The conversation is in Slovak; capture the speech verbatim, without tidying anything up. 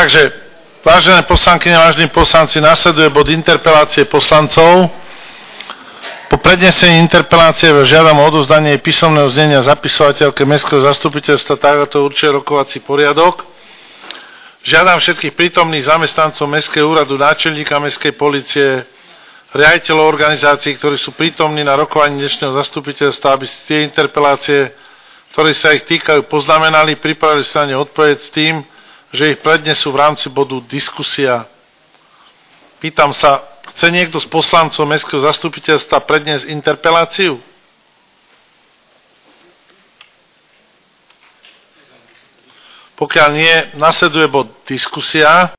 Takže, vážené poslankyne, vážení poslanci, nasleduje bod interpelácie poslancov. Po prednesení interpelácie žiadam o odovzdanie písomného znenia zapisovateľke Mestského zastupiteľstva, tak ako to určuje rokovací poriadok. Žiadam všetkých prítomných zamestnancov Mestského úradu, náčelníka Mestskej polície, riaditeľov organizácií, ktorí sú prítomní na rokovaní dnešného zastupiteľstva, aby si tie interpelácie, ktoré sa ich týkajú, poznamenali, pripravili sa na ne odpoveď s tým, že ich prednesú v rámci bodu diskusia. Pýtam sa, chce niekto z poslancov Mestského zastupiteľstva predniesť interpeláciu? Pokiaľ nie, nasleduje bod diskusia.